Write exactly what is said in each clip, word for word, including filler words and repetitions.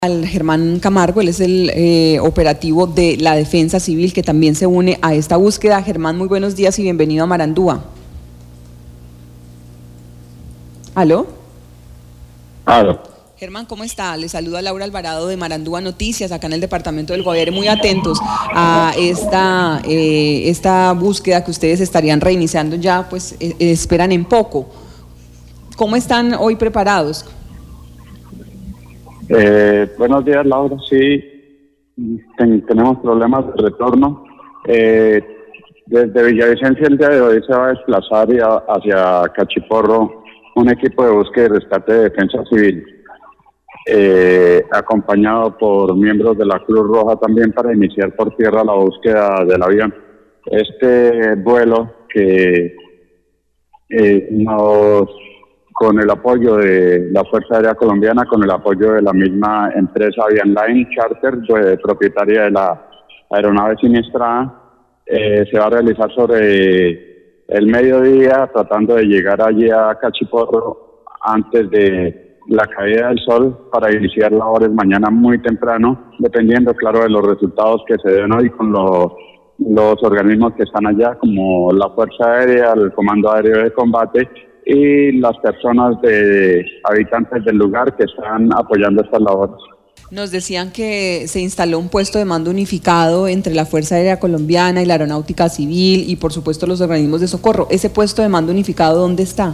Al Germán Camargo, él es el eh, operativo de la Defensa Civil que también se une a esta búsqueda. Germán, muy buenos días y bienvenido a Marandúa. ¿Aló? Aló. Germán, ¿cómo está? Le saluda Laura Alvarado de Marandúa Noticias, acá en el departamento del Guaviare, muy atentos a esta, eh, esta búsqueda que ustedes estarían reiniciando ya, pues eh, esperan en poco. ¿Cómo están hoy preparados? Eh, buenos días, Laura. Sí, ten, tenemos problemas de retorno. Eh, desde Villavicencio el día de hoy se va a desplazar hacia Cachiporro un equipo de búsqueda y rescate de Defensa Civil, eh, acompañado por miembros de la Cruz Roja también para iniciar por tierra la búsqueda del avión. Este vuelo que eh, nos... con el apoyo de la Fuerza Aérea Colombiana, con el apoyo de la misma empresa Avianline Charter, pues, propietaria de la aeronave siniestrada, eh, se va a realizar sobre el mediodía, tratando de llegar allí a Cachiporro antes de la caída del sol para iniciar labores mañana muy temprano, dependiendo, claro, de los resultados que se den hoy con los, los organismos que están allá, como la Fuerza Aérea, el Comando Aéreo de Combate, y las personas de habitantes del lugar que están apoyando estas labores. Nos decían que se instaló un puesto de mando unificado entre la Fuerza Aérea Colombiana y la Aeronáutica Civil y por supuesto los organismos de socorro. ¿Ese puesto de mando unificado dónde está?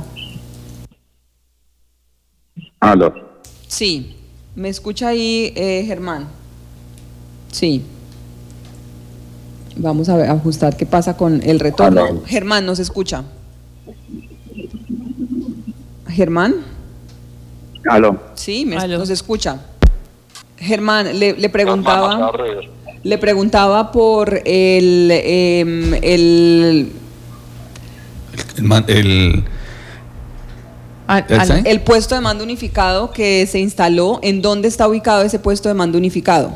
Aló. Sí, ¿me escucha ahí, eh, Germán? Sí. Vamos a ver, a ajustar qué pasa con el retorno. Aló. Germán, ¿nos escucha? Germán. Aló. Sí, me, Aló. Nos escucha. Germán, le, le preguntaba, le preguntaba por el eh, el el, man, el, al, al, el puesto de mando unificado que se instaló. ¿En dónde está ubicado ese puesto de mando unificado?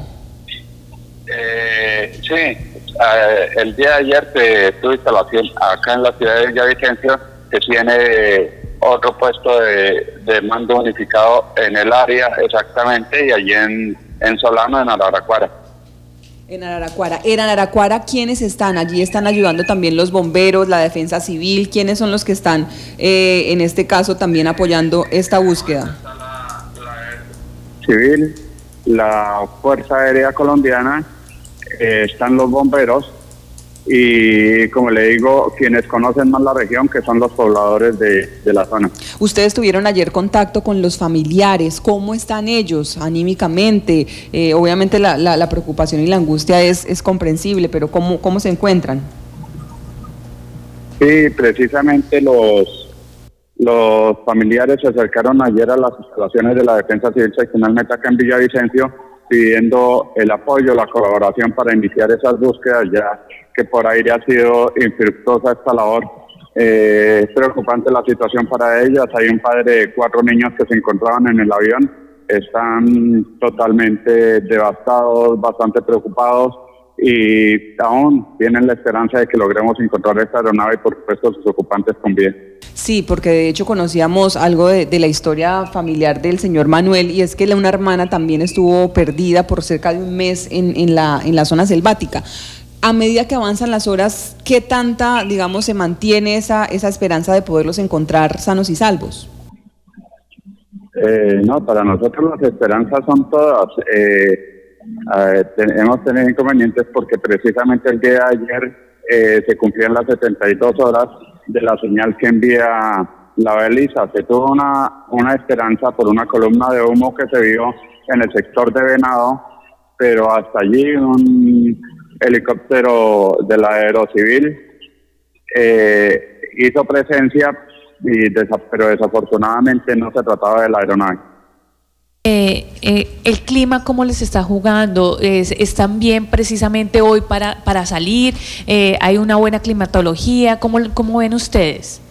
Eh, sí, eh, el día de ayer se tuvo instalación acá en la ciudad de Villavicencio, que tiene otro puesto de, de mando unificado en el área exactamente, y allí en, en Solano, en Araraquara. En Araraquara. En Araraquara, ¿quiénes están? Allí están ayudando también los bomberos, la Defensa Civil. ¿Quiénes son los que están, eh, en este caso, también apoyando esta búsqueda? Civil, la Fuerza Aérea Colombiana, eh, están los bomberos, y como le digo, quienes conocen más la región, que son los pobladores de, de la zona. Ustedes tuvieron ayer contacto con los familiares. ¿Cómo están ellos anímicamente? Eh, obviamente la, la, la preocupación y la angustia es, es comprensible, pero ¿cómo, cómo se encuentran? Sí, precisamente los, los familiares se acercaron ayer a las instalaciones de la Defensa Civil seccionalmente acá en Villavicencio, pidiendo el apoyo, la colaboración para iniciar esas búsquedas, ya que por aire ha sido infructuosa esta labor. Eh, es preocupante la situación para ellas. Hay un padre de cuatro niños que se encontraban en el avión, están totalmente devastados, bastante preocupados, y aún tienen la esperanza de que logremos encontrar esta aeronave y por supuesto sus ocupantes con vida. Sí, porque de hecho conocíamos algo de, de la historia familiar del señor Manuel, y es que una hermana también estuvo perdida por cerca de un mes en, en, la, en la zona selvática. A medida que avanzan las horas, ¿qué tanta, digamos, se mantiene esa, esa esperanza de poderlos encontrar sanos y salvos? Eh, no, para nosotros las esperanzas son todas. Eh, eh, ten, hemos tenido inconvenientes porque precisamente el día de ayer eh, se cumplían las setenta y dos horas de la señal que envía la baliza. Se tuvo una, una esperanza por una columna de humo que se vio en el sector de Venado, pero hasta allí un helicóptero de la Aerocivil eh, hizo presencia, y desa- pero desafortunadamente no se trataba de la aeronave. Eh, eh, el clima, ¿cómo les está jugando? ¿Es, ¿Están bien precisamente hoy para, para salir? Eh, ¿Hay una buena climatología? ¿Cómo, cómo ven ustedes?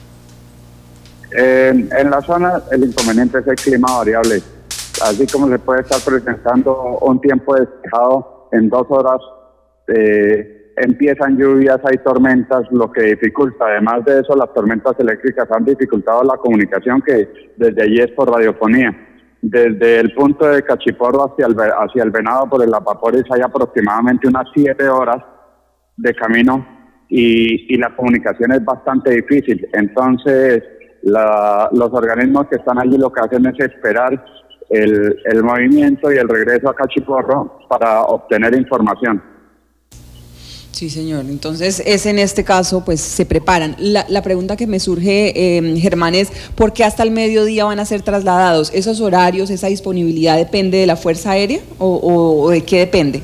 Eh, en la zona el inconveniente es el clima variable. Así como se puede estar presentando un tiempo despejado, en dos horas eh, empiezan lluvias, hay tormentas, lo que dificulta. Además de eso, las tormentas eléctricas han dificultado la comunicación, que desde allí es por radiofonía. desde el punto de Cachiporro hacia el, hacia el Venado por el Apaporis hay aproximadamente unas siete horas de camino y, y la comunicación es bastante difícil. Entonces, la, los organismos que están allí lo que hacen es esperar el, el movimiento y el regreso a Cachiporro para obtener información. Sí, señor. Entonces, es en este caso, pues se preparan. La, la pregunta que me surge, eh, Germán, es ¿por qué hasta el mediodía van a ser trasladados? ¿Esos horarios, esa disponibilidad depende de la Fuerza Aérea o, o, o de qué depende?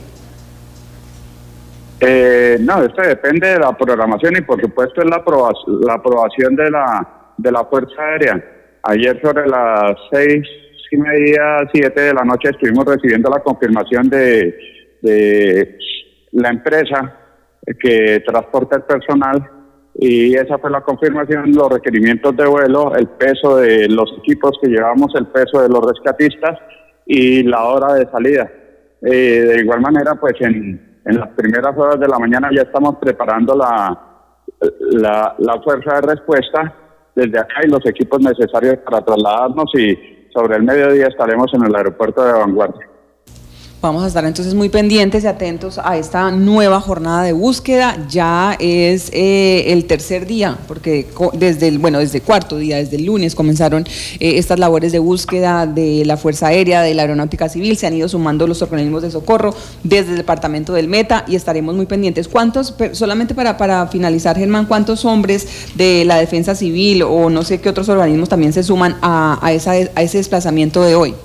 Eh, no, esto depende de la programación y por supuesto es la aprobación, la aprobación de la, de la Fuerza Aérea. Ayer sobre las seis y media, siete de la noche estuvimos recibiendo la confirmación de, de la empresa que transporta el personal y esa fue la confirmación, los requerimientos de vuelo, el peso de los equipos que llevamos, el peso de los rescatistas y la hora de salida. Eh, de igual manera, pues en, en las primeras horas de la mañana ya estamos preparando la, la, la fuerza de respuesta desde acá y los equipos necesarios para trasladarnos y sobre el mediodía estaremos en el aeropuerto de Vanguardia. Vamos a estar entonces muy pendientes y atentos a esta nueva jornada de búsqueda. Ya es eh, el tercer día, porque desde el, bueno, desde el cuarto día, desde el lunes comenzaron eh, estas labores de búsqueda de la Fuerza Aérea, de la Aeronáutica Civil, se han ido sumando los organismos de socorro desde el departamento del Meta y estaremos muy pendientes. ¿Cuántos, solamente para, para finalizar, Germán, cuántos hombres de la Defensa Civil o no sé qué otros organismos también se suman a, a, esa, a ese desplazamiento de hoy?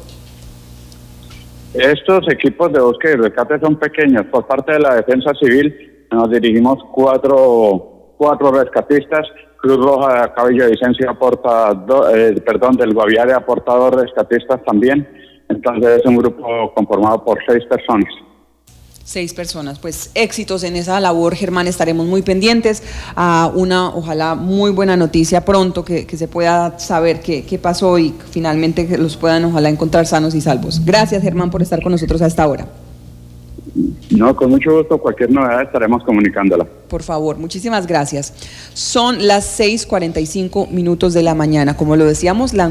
Estos equipos de búsqueda y rescate son pequeños. Por parte de la Defensa Civil nos dirigimos cuatro, cuatro rescatistas. Cruz Roja de acá Villavicencio aporta, do, eh, perdón, del Guaviare aporta dos rescatistas también. Entonces es un grupo conformado por seis personas. Seis personas, pues éxitos en esa labor, Germán, estaremos muy pendientes a una, ojalá, muy buena noticia pronto, que, que se pueda saber qué, qué pasó y finalmente que los puedan, ojalá, encontrar sanos y salvos. Gracias, Germán, por estar con nosotros a esta hora. No, con mucho gusto, cualquier novedad estaremos comunicándola. Por favor, muchísimas gracias. Son las seis cuarenta y cinco minutos de la mañana, como lo decíamos, la